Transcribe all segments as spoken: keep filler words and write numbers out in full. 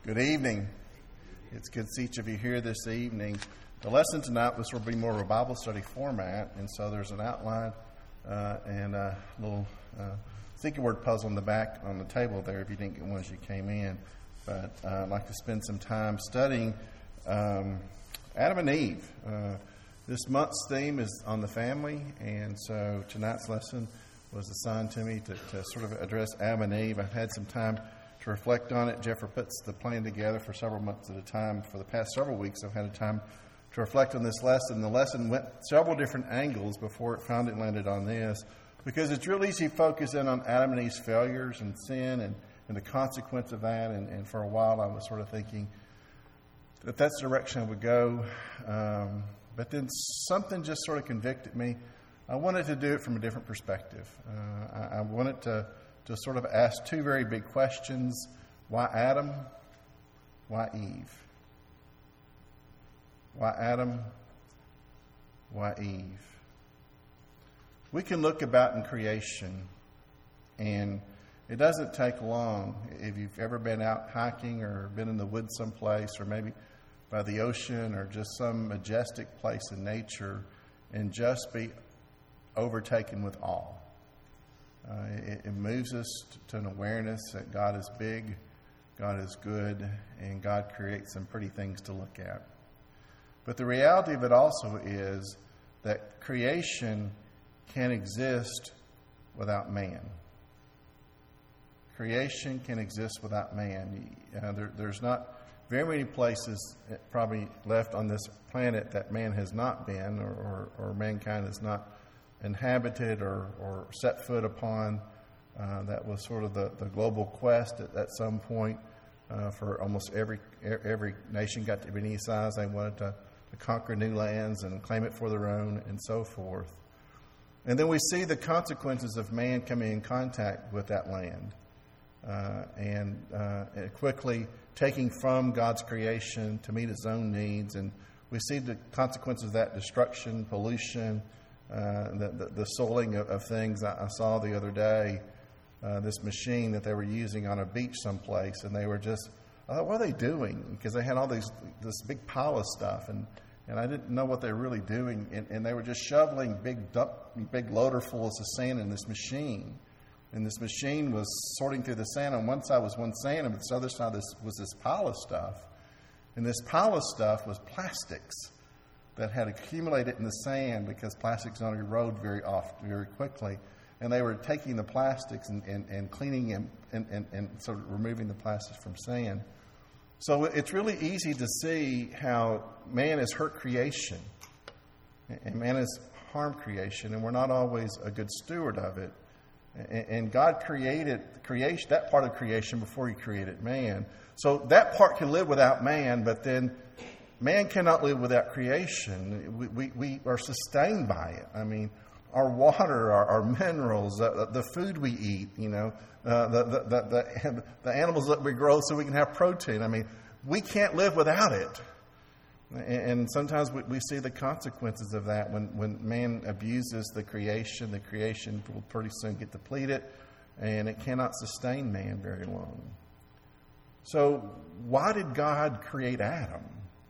Good evening. It's good to see each of you here this evening. The lesson tonight was will be more of a Bible study format, and so there's an outline uh, and a little uh, sticky word puzzle in the back on the table there if you didn't get one as you came in. But uh, I'd like to spend some time studying um, Adam and Eve. Uh, this month's theme is on the family, and so tonight's lesson was assigned to me to, to sort of address Adam and Eve. I've had some time to reflect on it. Jeffrey puts the plan together for several months at a time. For the past several weeks, I've had a time to reflect on this lesson. The lesson went several different angles before it finally landed on this, because it's real easy to focus in on Adam and Eve's failures and sin and, and the consequence of that. And, and for a while, I was sort of thinking that that's the direction I would go. Um, but then something just sort of convicted me. I wanted to do it from a different perspective. Uh, I, I wanted to to sort of ask two very big questions. Why Adam? Why Eve? Why Adam? Why Eve? We can look about in creation, and it doesn't take long. If you've ever been out hiking or been in the woods someplace, or maybe by the ocean or just some majestic place in nature, and just be overtaken with awe. Uh, it, it moves us to an awareness that God is big, God is good, and God creates some pretty things to look at. But the reality of it also is that creation can exist without man. Creation can exist without man. Uh, there, there's not very many places probably left on this planet that man has not been, or, or, or mankind has not inhabited or, or set foot upon. Uh, that was sort of the, the global quest at, at some point uh, for almost every every nation got to be any size. They wanted to, to conquer new lands and claim it for their own and so forth. And then we see the consequences of man coming in contact with that land uh, and, uh, and quickly taking from God's creation to meet his own needs. And we see the consequences of that: destruction, pollution, Uh, the, the, the soiling of, of things. I, I saw the other day uh, this machine that they were using on a beach someplace, and they were just, I thought, what are they doing? Because they had all these this big pile of stuff, and, and I didn't know what they were really doing, and, and they were just shoveling big dump, big loaderfuls of sand in this machine, and this machine was sorting through the sand. On one side was one sand, and on the other side this was this pile of stuff, and this pile of stuff was plastics that had accumulated in the sand, because plastics don't erode very often, very quickly. And they were taking the plastics and, and, and cleaning and, and, and, and sort of removing the plastics from sand. So it's really easy to see how man has hurt creation and man has harmed creation, and we're not always a good steward of it. And God created creation, that part of creation, before he created man. So that part can live without man, but then man cannot live without creation. We, we, we are sustained by it. I mean, our water, our, our minerals, uh, the food we eat, you know, uh, the, the, the, the, the animals that we grow so we can have protein. I mean, we can't live without it. And, and sometimes we, we see the consequences of that when, when man abuses the creation. The creation will pretty soon get depleted, and it cannot sustain man very long. So why did God create Adam?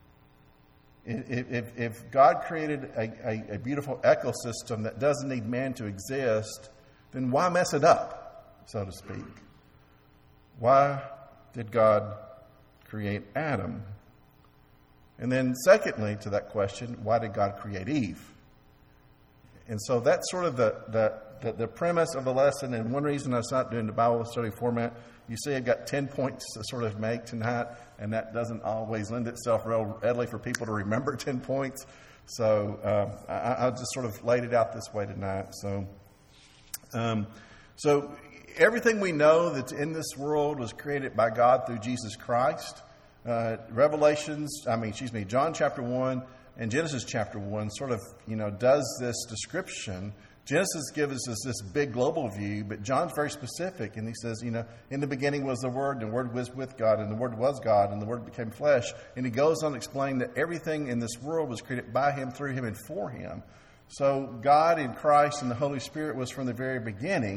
If, if God created a, a, a beautiful ecosystem that doesn't need man to exist, then why mess it up, so to speak? Why did God create Adam? And then secondly to that question, why did God create Eve? And so that's sort of the, the, the, the premise of the lesson. And one reason I was not doing the Bible study format, you see I've got ten points to sort of make tonight, and that doesn't always lend itself real readily for people to remember ten points. So uh, I, I just sort of laid it out this way tonight. So, um, so everything we know that's in this world was created by God through Jesus Christ. Uh, Revelations, I mean, excuse me, John chapter one and Genesis chapter one sort of, you know, does this description. Genesis gives us this big global view, but John's very specific, and he says, you know, in the beginning was the Word, and the Word was with God, and the Word was God, and the Word became flesh. And he goes on to explain that everything in this world was created by him, through him, and for him. So God in Christ and the Holy Spirit was from the very beginning,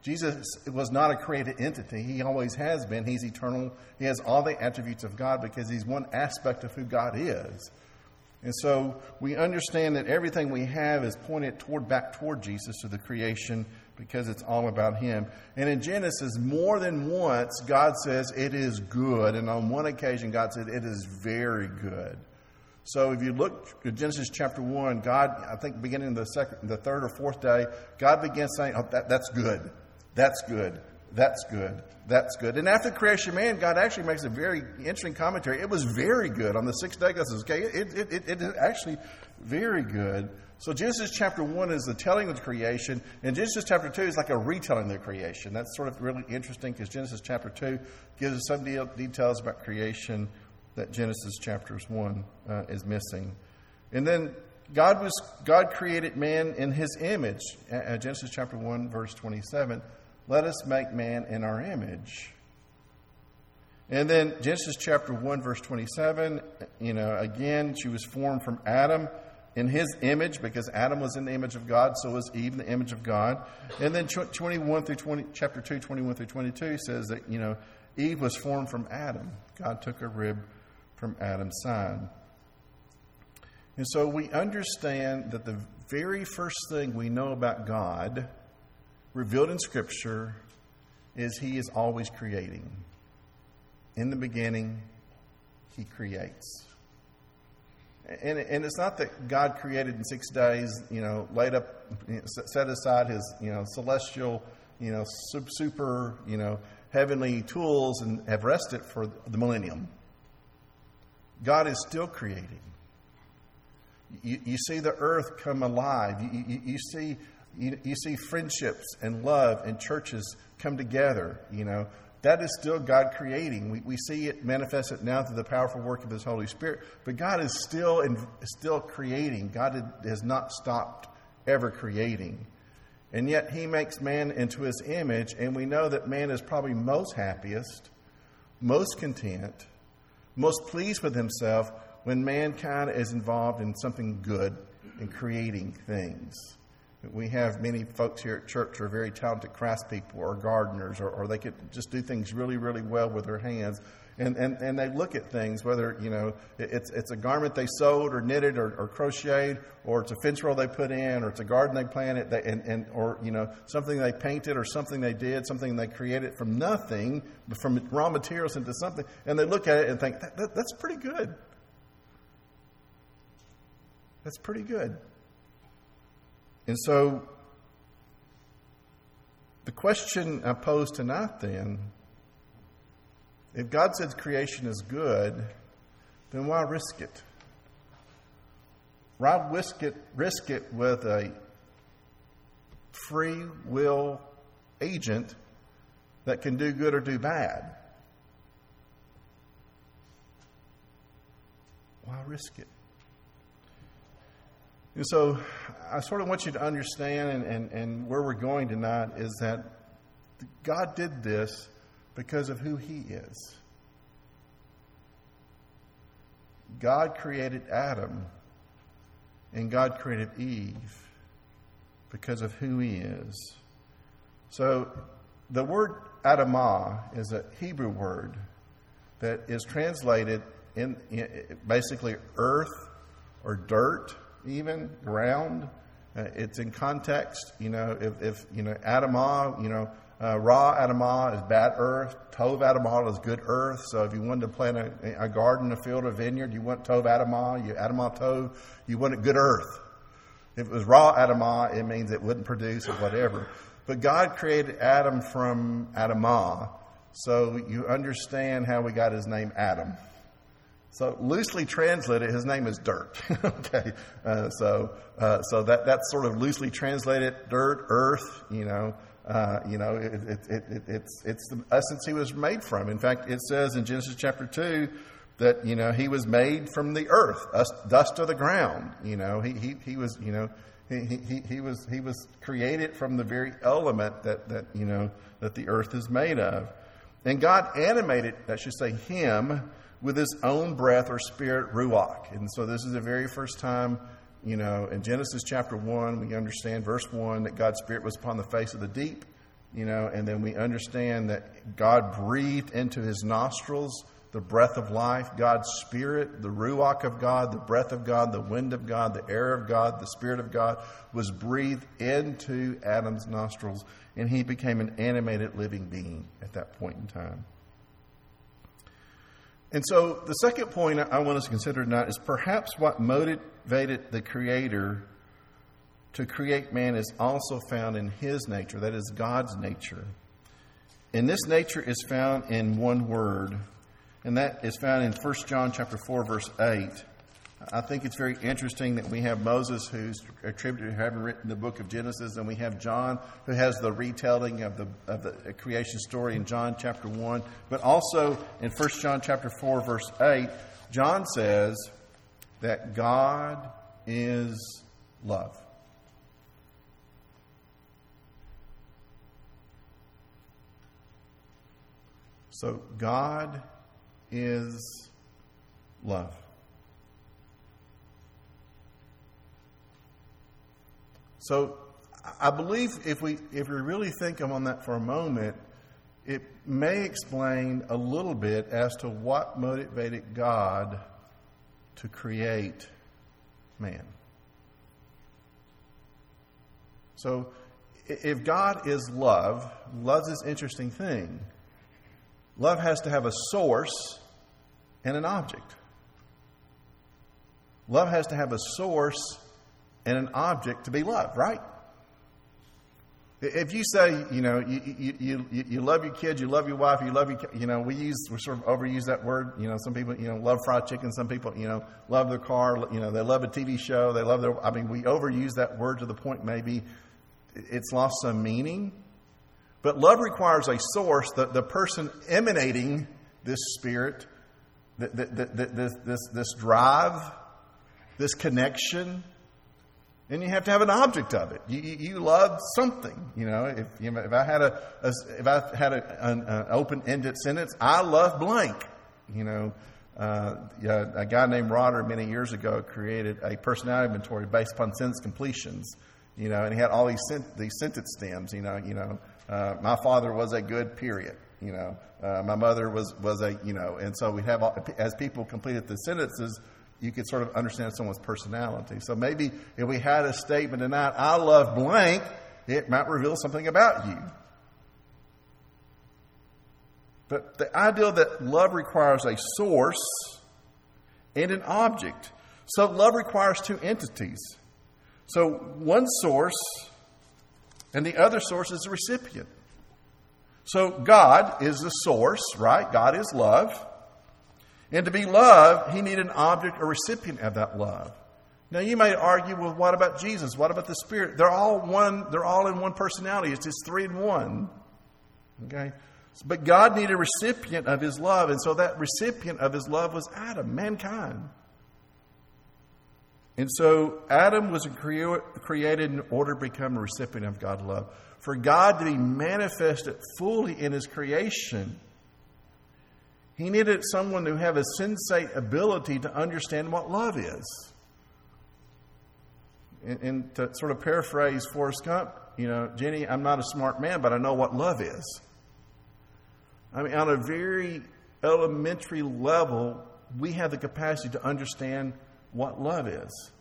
Jesus was not a created entity. He always has been. He's eternal. He has all the attributes of God because he's one aspect of who God is. And so we understand that everything we have is pointed toward back toward Jesus, to the creation, because it's all about him. And in Genesis, more than once, God says it is good. And on one occasion, God said it is very good. So if you look at Genesis chapter one, God, I think beginning the second, the third or fourth day, God begins saying, oh, that, that's good. That's good. That's good. That's good. And after the creation of man, God actually makes a very interesting commentary. It was very good. On the sixth day, God says, okay, it, it, it, it is actually very good. So Genesis chapter one is the telling of the creation, and Genesis chapter two is like a retelling of the creation. That's sort of really interesting because Genesis chapter two gives us some de- details about creation that Genesis chapter one uh, is missing. And then God was God created man in his image. Uh, Genesis chapter one, verse twenty-seven. Let us make man in our image. And then Genesis chapter one, verse twenty-seven, you know, again, she was formed from Adam in his image, because Adam was in the image of God, so was Eve in the image of God. And then twenty-one through twenty, chapter two, twenty-one through twenty-two says that, you know, Eve was formed from Adam. God took a rib from Adam's side. And so we understand that the very first thing we know about God, revealed in Scripture, is he is always creating. In the beginning, he creates. And, and it's not that God created in six days, you know, laid up, you know, set aside his, you know, celestial, you know, super, you know, heavenly tools and have rested for the millennium. God is still creating. You, you see the earth come alive. You, you, you see you, you see friendships and love and churches come together. You know, that is still God creating. We, we see it manifested now through the powerful work of his Holy Spirit. But God is still in, still creating. God has not stopped ever creating. And yet he makes man into his image, and we know that man is probably most happiest, most content, most pleased with himself when mankind is involved in something good and creating things. We have many folks here at church who are very talented craftspeople or gardeners, or, or they could just do things really, really well with their hands. And, and, and they look at things, whether, you know, it's it's a garment they sewed or knitted or, or crocheted, or it's a fence row they put in, or it's a garden they planted, they, and, and or, you know, something they painted or something they did, something they created from nothing, from raw materials into something. And they look at it and think, that, that, that's pretty good. That's pretty good. And so the question I pose tonight then, if God says creation is good, then why risk it? Why risk it, risk it with a free will agent that can do good or do bad? Why risk it? And so I sort of want you to understand, and, and, and where we're going tonight is that God did this because of who he is. God created Adam and God created Eve because of who he is. So the word Adamah is a Hebrew word that is translated in, in basically earth or dirt, even ground. Uh, it's in context. You know, if, if you know Adamah, you know, uh, Ra Adamah is bad earth. Tov Adamah is good earth. So if you wanted to plant a, a garden, a field, a vineyard, you want Tov Adamah. You Adamah Tov. You wanted good earth. If it was Ra Adamah, it means it wouldn't produce or whatever. But God created Adam from Adamah, so you understand how we got his name Adam. So loosely translated, his name is dirt. okay, uh, so uh, so that that's sort of loosely translated dirt, earth. You know, uh, you know, it, it, it, it, it's it's the essence he was made from. In fact, it says in Genesis chapter two that you know he was made from the earth, dust of the ground. You know, he he he was you know he he he was he was created from the very element that that you know that the earth is made of, and God animated, I should say, him with his own breath or spirit, ruach. And so this is the very first time, you know, in Genesis chapter one, we understand verse one, that God's spirit was upon the face of the deep. you know, and then we understand that God breathed into his nostrils the breath of life, God's Spirit, the Ruach of God, the breath of God, the wind of God, the air of God, the Spirit of God was breathed into Adam's nostrils, and he became an animated living being at that point in time. And so the second point I want us to consider tonight is perhaps what motivated the Creator to create man is also found in his nature, that is God's nature. And this nature is found in one word, and that is found in First John chapter four, verse eight. I think it's very interesting that we have Moses, who's attributed to having written the book of Genesis, and we have John, who has the retelling of the of the creation story in John chapter one. But also in First John chapter four, verse eight, John says that God is love. So God is love. So I believe if we if we really think on that for a moment, it may explain a little bit as to what motivated God to create man. So if God is love, love is an interesting thing. Love has to have a source and an object. Love has to have a source and an object to be loved, right? If you say, you know, you, you, you, you love your kids, you love your wife, you love your, you know, we use, we sort of overuse that word. You know, some people, you know, love fried chicken. Some people, you know, love their car. You know, they love a T V show. They love their, I mean, we overuse that word to the point maybe it's lost some meaning. But love requires a source, the, the person emanating this spirit, the, the, the, this, this, this drive, this connection. And you have to have an object of it. You, you, you love something, you know. If, you know, if I had a, a if I had a, an, an open-ended sentence, I love blank. You know, uh, yeah, a guy named Rodder many years ago created a personality inventory based upon sentence completions. You know, and he had all these sent, these sentence stems. You know, you know, uh, my father was a good period. You know, uh, my mother was was a you know, and so we have all, as people completed the sentences, you could sort of understand someone's personality. So maybe if we had a statement tonight, I love blank, it might reveal something about you. But the idea that love requires a source and an object. So love requires two entities. So one source and the other source is the recipient. So God is the source, right? God is love. And to be loved, he needed an object or recipient of that love. Now you may argue, well, what about Jesus? What about the Spirit? They're all one, they're all in one personality. It's just three in one. Okay? But God needed a recipient of his love, and so that recipient of his love was Adam, mankind. And so Adam was created in order to become a recipient of God's love. For God to be manifested fully in his creation, he needed someone to have a sensate ability to understand what love is. And, and to sort of paraphrase Forrest Gump, you know, Jenny, I'm not a smart man, but I know what love is. I mean, on a very elementary level, we have the capacity to understand what love is.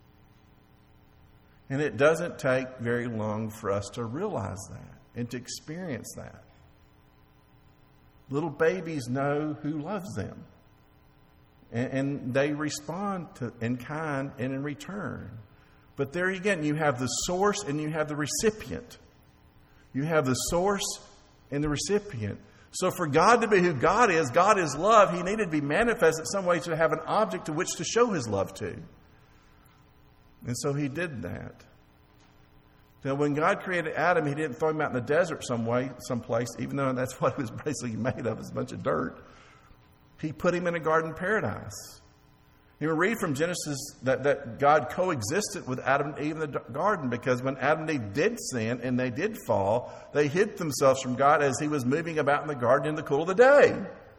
And it doesn't take very long for us to realize that and to experience that. Little babies know who loves them. And, and they respond to in kind and in return. But there again, you have the source and you have the recipient. You have the source and the recipient. So for God to be who God is, God is love, he needed to be manifest in some way to have an object to which to show his love to. And so he did that. Now, when God created Adam, he didn't throw him out in the desert some way, someplace, even though that's what it was basically made of, is a bunch of dirt. He put him in a garden paradise. You read from Genesis that, that God coexisted with Adam and Eve in the garden, because when Adam and Eve did sin and they did fall, they hid themselves from God as he was moving about in the garden in the cool of the day.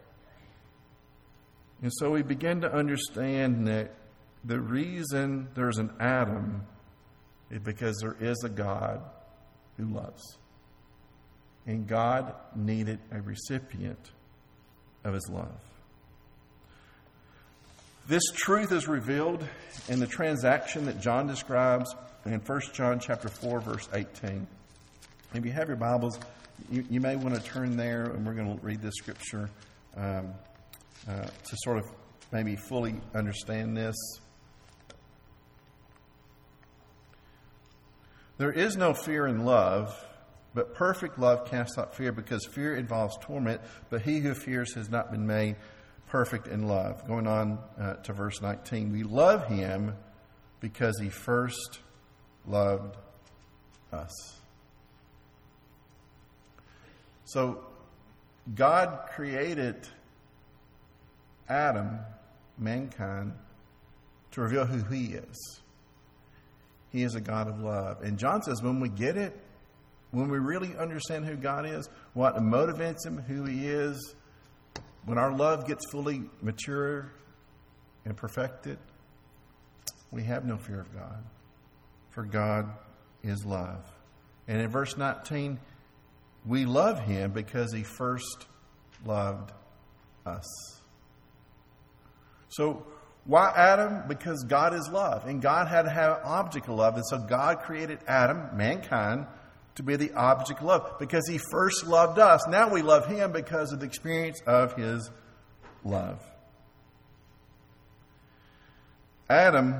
And so we begin to understand that the reason there's an Adam is because there is a God who loves. And God needed a recipient of his love. This truth is revealed in the transaction that John describes in First John chapter four, verse eighteen. If you have your Bibles, you, you may want to turn there, and we're going to read this scripture um, uh, to sort of maybe fully understand this. There is no fear in love, but perfect love casts out fear, because fear involves torment, but he who fears has not been made perfect in love. Going on uh, to verse nineteen. We love him because he first loved us. So God created Adam, mankind, to reveal who he is. He is a God of love. And John says when we get it, when we really understand who God is, what motivates him, who he is, when our love gets fully mature and perfected, we have no fear of God. For God is love. And in verse nineteen, we love him because he first loved us. So, why Adam? Because God is love. And God had to have an object of love. And so God created Adam, mankind, to be the object of love. Because he first loved us. Now we love him because of the experience of his love. Adam,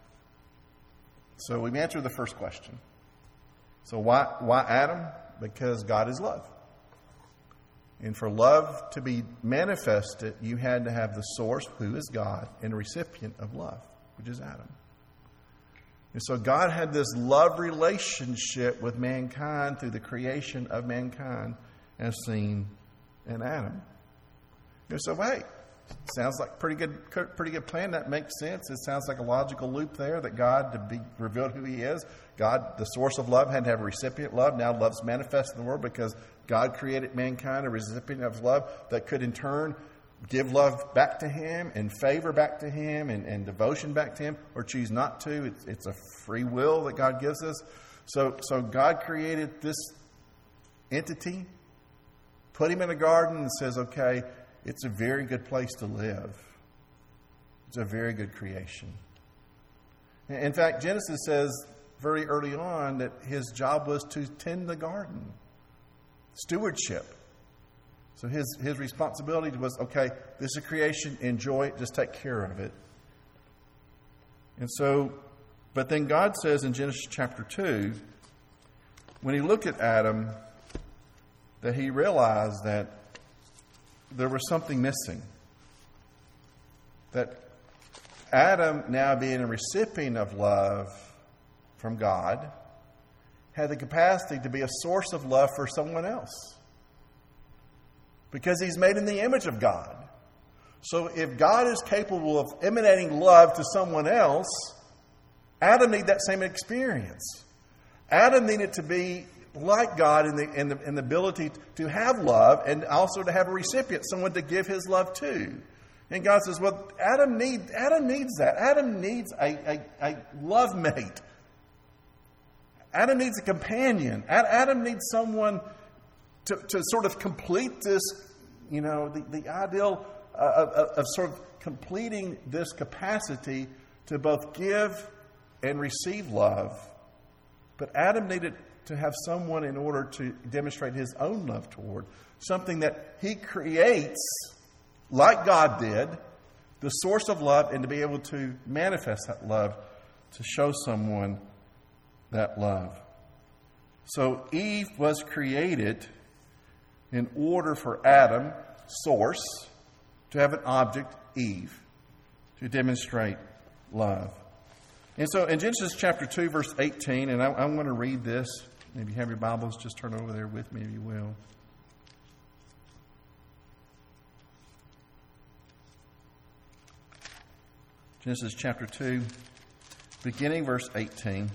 so we've answered the first question. So why, why Adam? Because God is love. And for love to be manifested, you had to have the source, who is God, and a recipient of love, which is Adam. And so God had this love relationship with mankind through the creation of mankind as seen in Adam. And so, hey, sounds like pretty good, pretty good plan. That makes sense. It sounds like a logical loop there that God, to be revealed who he is, God, the source of love, had to have a recipient love. Now love's manifest in the world because God created mankind, a recipient of love that could in turn give love back to him and favor back to him and, and devotion back to him, or choose not to. It's, it's a free will that God gives us. So, so God created this entity, put him in a garden, and says, okay, it's a very good place to live. It's a very good creation. In fact, Genesis says very early on that his job was to tend the garden. Stewardship. So his, his responsibility was, okay, this is a creation, enjoy it, just take care of it. And so, but then God says in Genesis chapter two, when he looked at Adam, that he realized that there was something missing. That Adam, now being a recipient of love from God, had the capacity to be a source of love for someone else. Because he's made in the image of God. So if God is capable of emanating love to someone else, Adam needed that same experience. Adam needed to be like God in the, in the, in the ability to have love and also to have a recipient, someone to give his love to. And God says, well, Adam, need, Adam needs that. Adam needs a, a, a love mate. Adam needs a companion. Adam needs someone to, to sort of complete this, you know, the, the ideal uh, of, of sort of completing this capacity to both give and receive love. But Adam needed to have someone in order to demonstrate his own love toward. Something that he creates, like God did, the source of love, and to be able to manifest that love, to show someone that love. So Eve was created in order for Adam, source, to have an object, Eve, to demonstrate love. And so in Genesis chapter two, verse eighteen, and I, I'm going to read this. If you have your Bibles, just turn over there with me if you will. Genesis chapter two, beginning verse eighteen.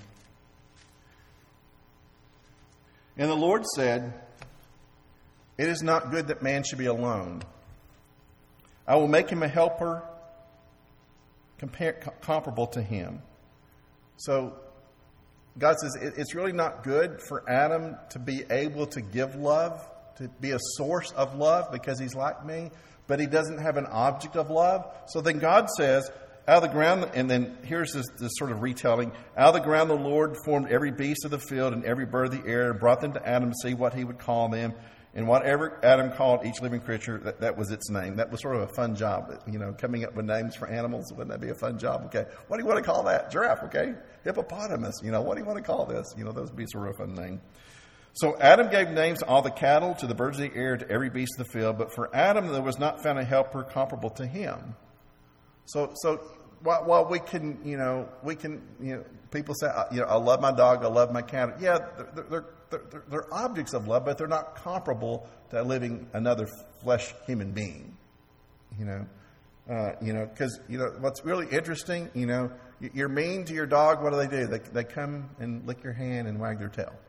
And the Lord said, "It is not good that man should be alone. I will make him a helper compar- comparable to him." So God says it, it's really not good for Adam to be able to give love, to be a source of love because he's like me, but he doesn't have an object of love. So then God says, out of the ground, and then here's this, this sort of retelling, out of the ground the Lord formed every beast of the field and every bird of the air and brought them to Adam to see what he would call them. And whatever Adam called each living creature, that, that was its name. That was sort of a fun job, you know, coming up with names for animals. Wouldn't that be a fun job? Okay, what do you want to call that? Giraffe, okay. Hippopotamus, you know, what do you want to call this? You know, those would be sort of a fun name. So Adam gave names to all the cattle, to the birds of the air, to every beast of the field. But for Adam, there was not found a helper comparable to him. So, so while, while we can, you know, we can, you know, people say, you know, I love my dog, I love my cat. Yeah, they're, they're They're, they're objects of love, but they're not comparable to living another flesh human being. You know, uh, you know, because you know what's really interesting. You know, you're mean to your dog. What do they do? They they come and lick your hand and wag their tail.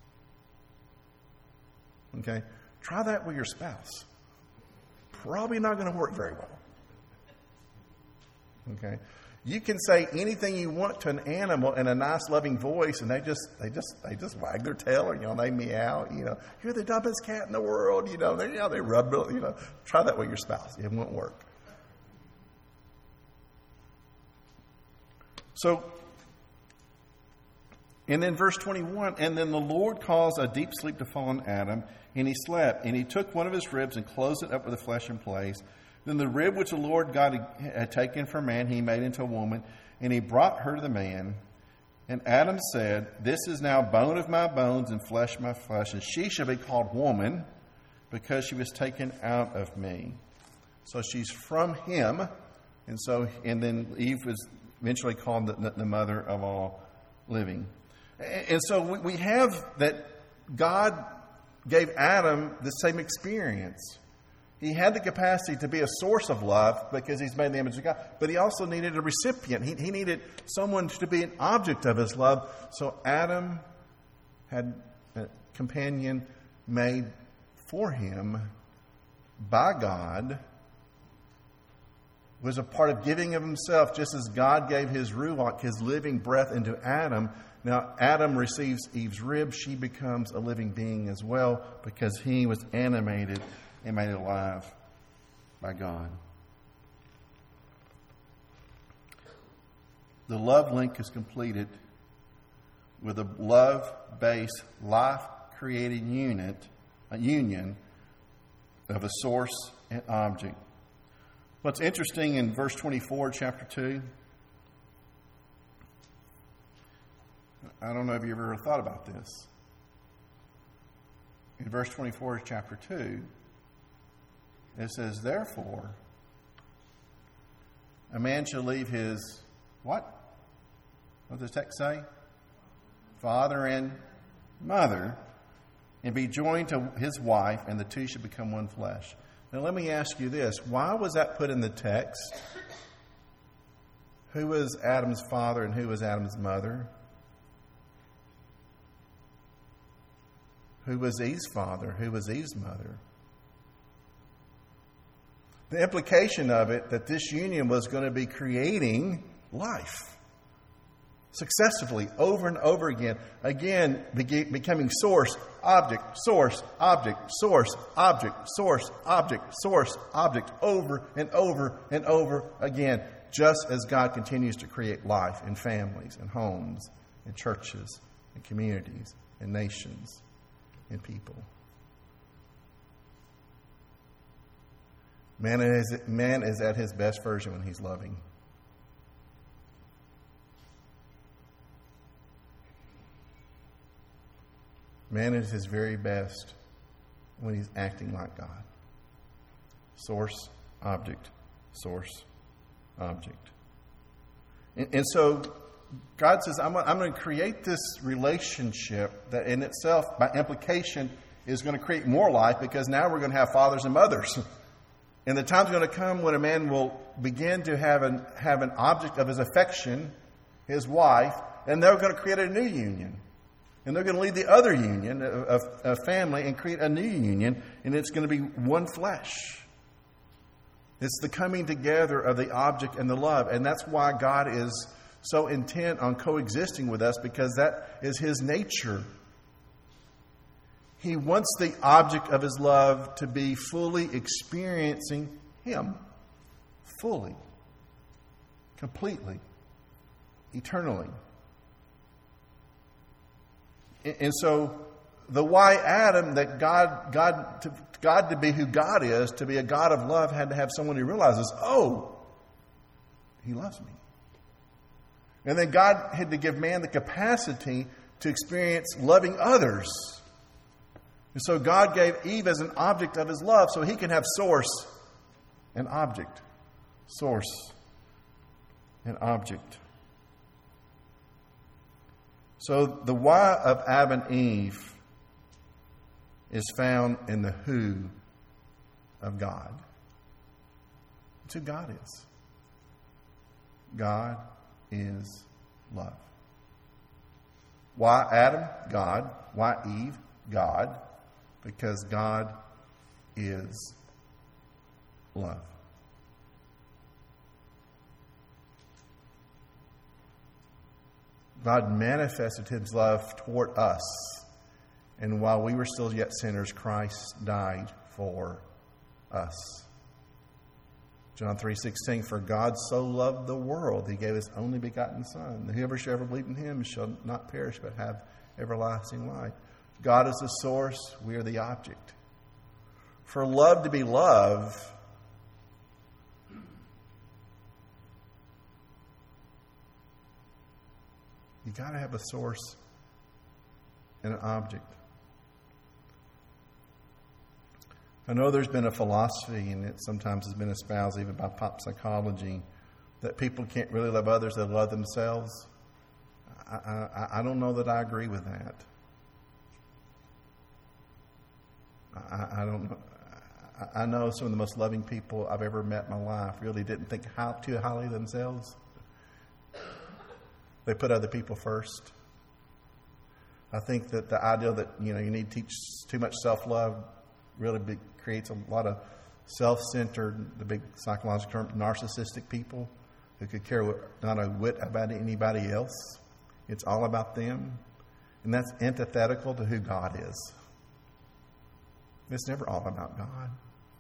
Okay, try that with your spouse. Probably not going to work very well. Okay. You can say anything you want to an animal in a nice, loving voice, and they just, they just, they just wag their tail, or you know, they meow. You know, you're the dumbest cat in the world. You know, they, you know, they rub. You know, try that with your spouse. It won't work. So, and then verse twenty-one, and then the Lord caused a deep sleep to fall on Adam, and he slept, and he took one of his ribs and closed it up with the flesh in place. Then the rib which the Lord God had taken from man, he made into a woman, and he brought her to the man. And Adam said, this is now bone of my bones and flesh of my flesh, and she shall be called woman, because she was taken out of me. So she's from him, and so and then Eve was eventually called the, the mother of all living. And so we have that God gave Adam the same experience. He had the capacity to be a source of love because he's made in the image of God. But he also needed a recipient. He, he needed someone to be an object of his love. So Adam had a companion made for him by God, was a part of giving of himself, just as God gave his ruach, his living breath, into Adam. Now Adam receives Eve's rib. She becomes a living being as well because he was animated and made alive by God. The love link is completed with a love-based, life-creating unit, a union of a source and object. What's interesting in verse twenty-four, chapter two, I don't know if you ever thought about this. In verse twenty-four of chapter two, it says, therefore, a man shall leave his, what? What does the text say? Father and mother, and be joined to his wife, and the two shall become one flesh. Now let me ask you this. Why was that put in the text? Who was Adam's father and who was Adam's mother? Who was Eve's father? Who was Eve's mother? The implication of it, that this union was going to be creating life successively over and over again. Again, becoming source, object, source, object, source, object, source, object, source, object, over and over and over again. Just as God continues to create life in families and homes and churches and communities and nations and people. Man is, man is at his best version when he's loving. Man is his very best when he's acting like God. Source, object, source, object. And, and so God says, I'm, I'm going to create this relationship that in itself, by implication, is going to create more life, because now we're going to have fathers and mothers. And the time's going to come when a man will begin to have an, have an object of his affection, his wife, and they're going to create a new union. And they're going to leave the other union, a, a family, and create a new union, and it's going to be one flesh. It's the coming together of the object and the love. And that's why God is so intent on coexisting with us because that is His nature. He wants the object of His love to be fully experiencing Him. Fully. Completely. Eternally. And so the why Adam, that God, God, to, God to be who God is, to be a God of love, had to have someone who realizes, oh, He loves me. And then God had to give man the capacity to experience loving others. And so God gave Eve as an object of His love so He can have source and object. Source and object. So the why of Adam and Eve is found in the who of God. It's who God is. God is love. Why Adam? God. Why Eve? God. Because God is love. God manifested His love toward us. And while we were still yet sinners, Christ died for us. John three sixteen, for God so loved the world, He gave His only begotten Son, that whoever shall ever believe in Him shall not perish but have everlasting life. God is the source, we are the object. For love to be love, you got to have a source and an object. I know there's been a philosophy, and it sometimes has been espoused even by pop psychology, that people can't really love others, they love themselves. I, I, I don't know that I agree with that. I, I don't know. I, I know some of the most loving people I've ever met in my life really didn't think how, too highly of themselves. They put other people first. I think that the idea that, you know, you need to teach too much self-love really big, creates a lot of self-centered, the big psychological term, narcissistic people who could care not a whit about anybody else. It's all about them. And that's antithetical to who God is. It's never all about God.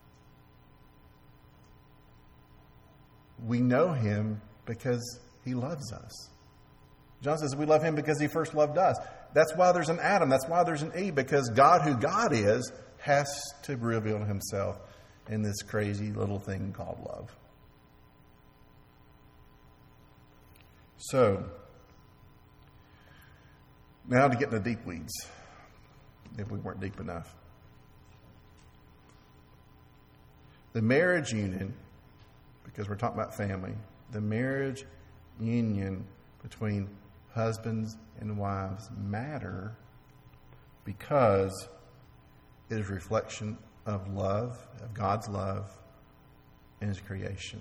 We know Him because He loves us. John says we love Him because He first loved us. That's why there's an Adam. That's why there's an Eve. Because God, who God is, has to reveal Himself in this crazy little thing called love. So, now to get in the deep weeds, if we weren't deep enough. The marriage union, because we're talking about family, the marriage union between husbands and wives matter because it is a reflection of love, of God's love in His creation.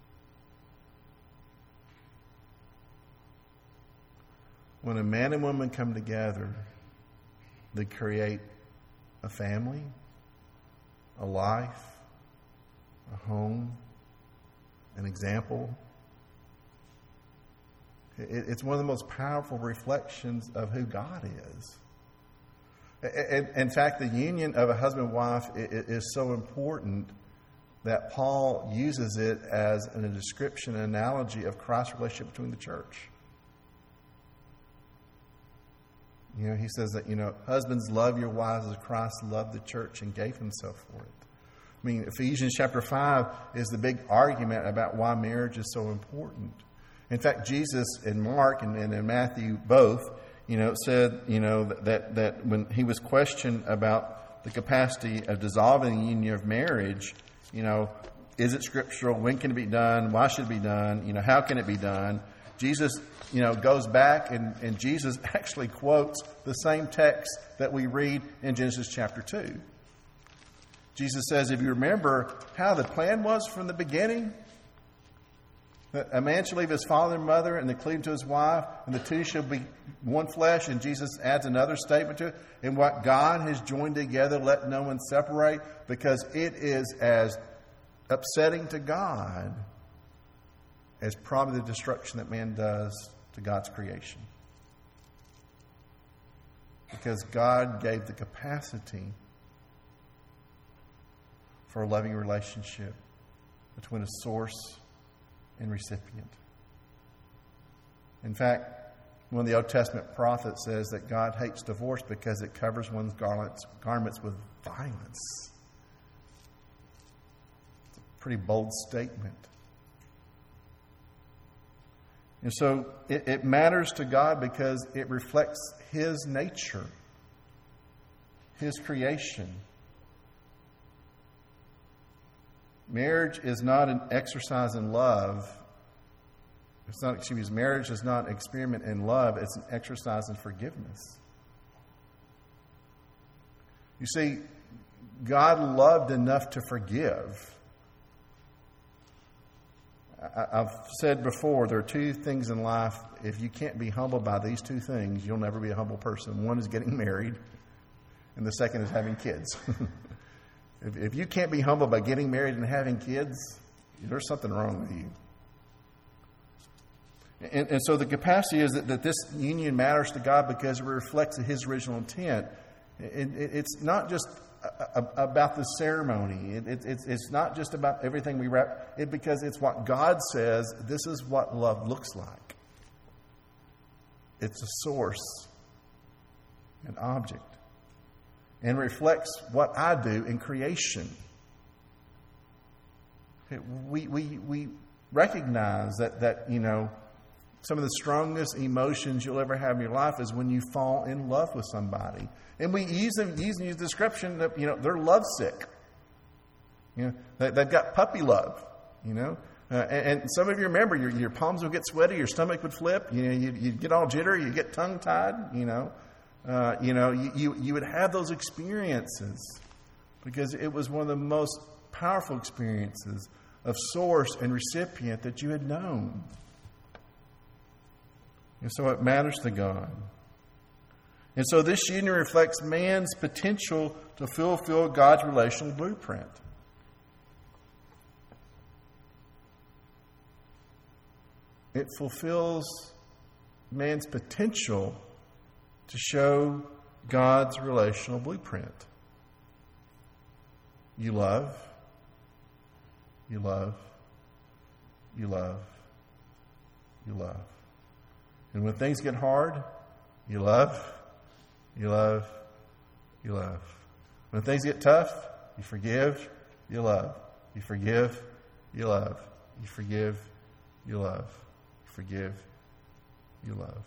When a man and woman come together, they create a family, a life, a home, an example. It's one of the most powerful reflections of who God is. In fact, the union of a husband and wife is so important that Paul uses it as a description, an analogy of Christ's relationship between the church. You know, he says that, you know, husbands, love your wives as Christ loved the church and gave Himself for it. I mean, Ephesians chapter five is the big argument about why marriage is so important. In fact, Jesus in Mark and, and in Matthew both, you know, said, you know, that, that when He was questioned about the capacity of dissolving the union of marriage, you know, is it scriptural? When can it be done? Why should it be done? You know, how can it be done? Jesus, you know, goes back and, and Jesus actually quotes the same text that we read in Genesis chapter two. Jesus says, if you remember how the plan was from the beginning, that a man shall leave his father and mother and cleave to his wife, and the two shall be one flesh. And Jesus adds another statement to it. And what God has joined together, let no one separate, because it is as upsetting to God as probably the destruction that man does to God's creation. Because God gave the capacity for a loving relationship between a source and recipient. In fact, one of the Old Testament prophets says that God hates divorce because it covers one's garments, garments with violence. It's a pretty bold statement. And so it, it matters to God because it reflects His nature, His creation. Marriage is not an exercise in love. It's not, excuse me, marriage is not an experiment in love. It's an exercise in forgiveness. You see, God loved enough to forgive. I, I've said before, there are two things in life. If you can't be humbled by these two things, you'll never be a humble person. One is getting married, and the second is having kids. if, if you can't be humbled by getting married and having kids, there's something wrong with you. And, and so the capacity is that, that this union matters to God because it reflects His original intent. It, it, it's not just a, a, about the ceremony. It, it, it's, it's not just about everything we wrap. It because it's what God says. This is what love looks like. It's a source, an object, and reflects what I do in creation. It, we we we recognize that that you know. Some of the strongest emotions you'll ever have in your life is when you fall in love with somebody. And we use them, use the description that, you know, they're lovesick. You know, they, they've got puppy love, you know. Uh, and, and some of you remember your, your palms would get sweaty, your stomach would flip, you know, you'd, you'd get all jittery, you'd get tongue-tied, you know. Uh, you know, you, you, you would have those experiences because it was one of the most powerful experiences of source and recipient that you had known. And so it matters to God. And so this union reflects man's potential to fulfill God's relational blueprint. It fulfills man's potential to show God's relational blueprint. You love, you love, you love, you love. And when things get hard, you love, you love, you love. When things get tough, you forgive, you love. You forgive, you love. You forgive, you love. You forgive, you love.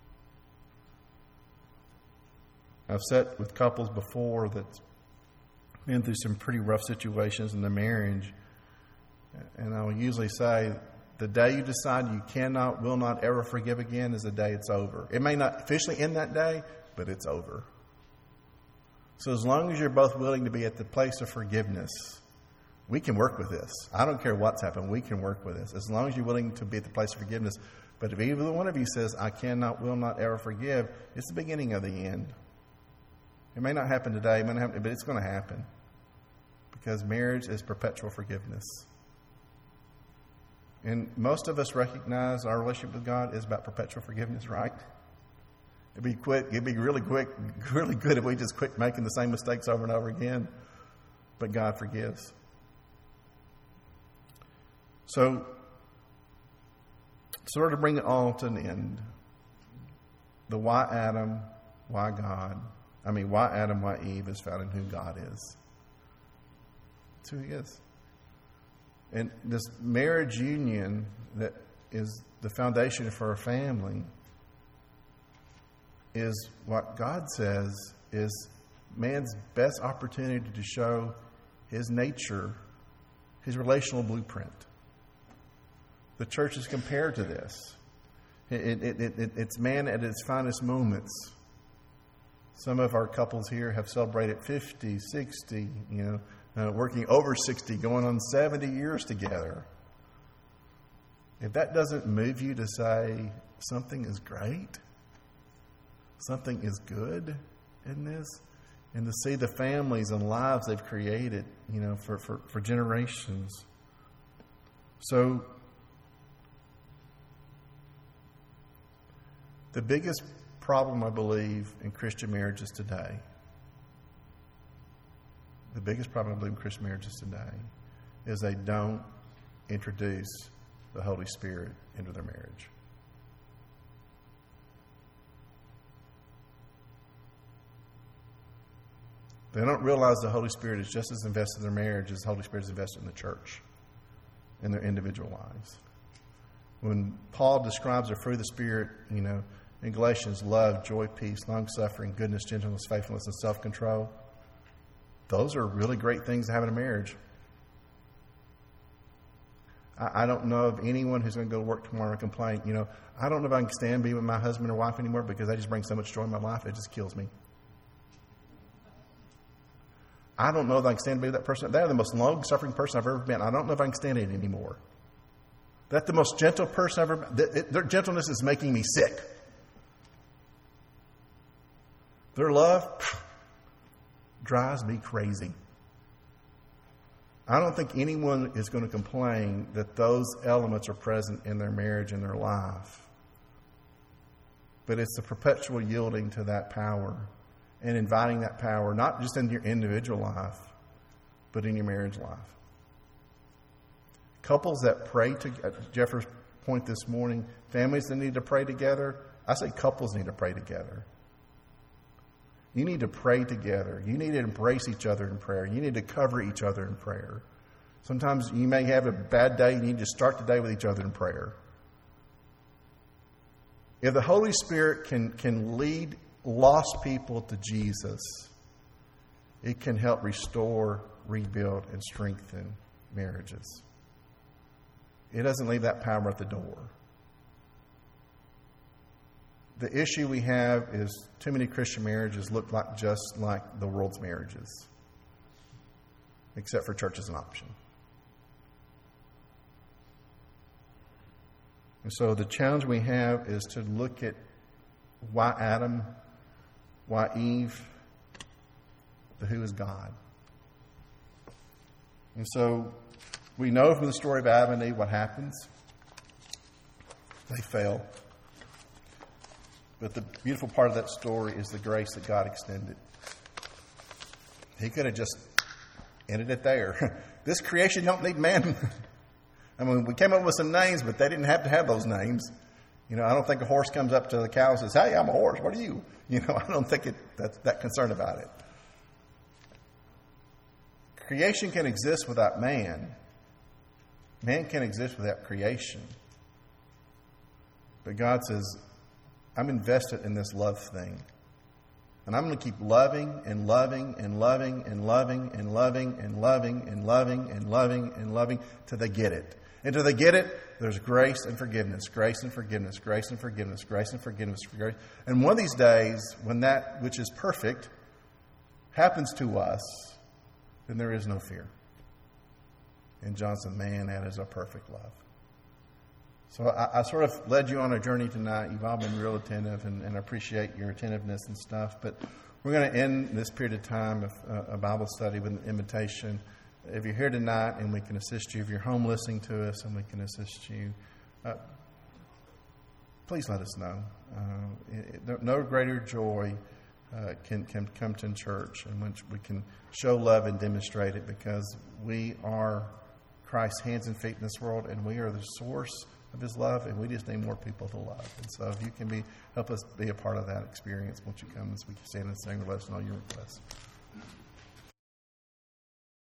I've sat with couples before that's been through some pretty rough situations in their marriage. And I will usually say, the day you decide you cannot, will not ever forgive again is the day it's over. It may not officially end that day, but it's over. So as long as you're both willing to be at the place of forgiveness, we can work with this. I don't care what's happened. We can work with this. As long as you're willing to be at the place of forgiveness. But if either one of you says, I cannot, will not ever forgive, it's the beginning of the end. It may not happen today, it may not happen, but it's going to happen. Because marriage is perpetual forgiveness. And most of us recognize our relationship with God is about perpetual forgiveness, right? It'd be quick, it'd be really quick, really good if we just quit making the same mistakes over and over again. But God forgives. So, sort of to bring it all to an end, the why Adam, why God, I mean, why Adam, why Eve is found in who God is. That's who He is. And this marriage union that is the foundation for a family is what God says is man's best opportunity to show his nature, his relational blueprint. The church is compared to this. It, it, it, it, it's man at its finest moments. Some of our couples here have celebrated fifty, sixty, you know, Uh, working over sixty, going on seventy years together. If that doesn't move you to say something is great, something is good in this, and to see the families and lives they've created, you know, for, for, for generations. So The biggest problem, I believe, in Christian marriages today, the biggest problem, I believe, in Christian marriages today is they don't introduce the Holy Spirit into their marriage. They don't realize the Holy Spirit is just as invested in their marriage as the Holy Spirit is invested in the church, in their individual lives. When Paul describes the fruit of the Spirit, you know, in Galatians, love, joy, peace, long-suffering, goodness, gentleness, faithfulness, and self-control, those are really great things to have in a marriage. I, I don't know of anyone who's going to go to work tomorrow and complain, you know, I don't know if I can stand being with my husband or wife anymore because they just bring so much joy in my life, it just kills me. I don't know if I can stand to be with that person. They're the most long-suffering person I've ever been. I don't know if I can stand it anymore. That's the most gentle person I've ever been. Their gentleness is making me sick. Their love phew, drives me crazy. I don't think anyone is going to complain that those elements are present in their marriage and their life. But it's the perpetual yielding to that power and inviting that power, not just in your individual life, but in your marriage life. Couples that pray together, Jeffrey's point this morning, families that need to pray together, I say couples need to pray together. You need to pray together. You need to embrace each other in prayer. You need to cover each other in prayer. Sometimes you may have a bad day, you need to start the day with each other in prayer. If the Holy Spirit can, can lead lost people to Jesus, it can help restore, rebuild, and strengthen marriages. It doesn't leave that power at the door. The issue we have is too many Christian marriages look like just like the world's marriages, except for church as an option. And so the challenge we have is to look at why Adam, why Eve, but who is God? And so we know from the story of Adam and Eve what happens. They fail. But the beautiful part of that story is the grace that God extended. He could have just ended it there. This creation don't need man. I mean, we came up with some names, but they didn't have to have those names. You know, I don't think a horse comes up to the cow and says, "Hey, I'm a horse. What are you?" You know, I don't think it, that's that concerned about it. Creation can exist without man. Man can exist without creation. But God says, I'm invested in this love thing. And I'm going to keep loving and loving and loving and loving and loving and loving and loving and loving and loving till they get it. And till they get it, there's grace and forgiveness, grace and forgiveness, grace and forgiveness, grace and forgiveness. Grace. And one of these days, when that which is perfect happens to us, then there is no fear. And John said, man, that is a perfect love. So I, I sort of led you on a journey tonight. You've all been real attentive, and, and I appreciate your attentiveness and stuff. But we're going to end this period of time of uh, a Bible study with an invitation. If you're here tonight and we can assist you, if you're home listening to us and we can assist you, uh, please let us know. Uh, it, no greater joy uh, can, can come to church in which we can show love and demonstrate it, because we are Christ's hands and feet in this world, and we are the source of His love, and we just need more people to love. And so if you can be help us be a part of that experience, won't you come as we stand and sing, or let us know your request.